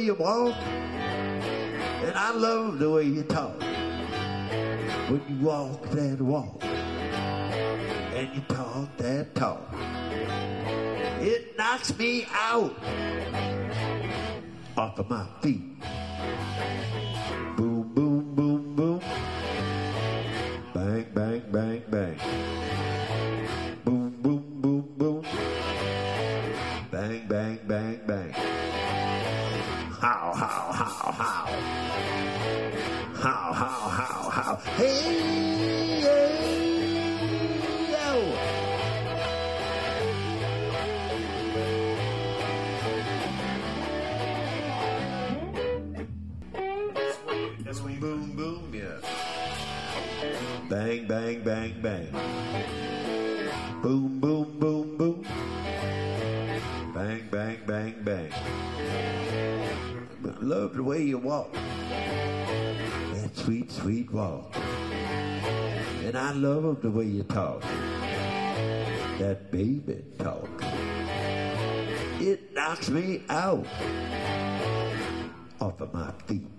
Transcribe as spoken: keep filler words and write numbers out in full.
you walk, and I love the way you talk. When you walk that walk, and you talk that talk, it knocks me out off of my feet. Boom, boom, boom, boom. Bang, bang, bang, bang. Boom, boom, boom, boom. Bang, bang, bang, bang. How, how, how, how. How, how, how, how. Hey, hey, yo. That's when you boom, boom, yeah. Bang, bang, bang, bang. Boom, boom, boom, boom. Bang, bang, bang, bang. But love the way you walk. That sweet, sweet walk. And I love the way you talk. That baby talk. It knocks me out off of my feet.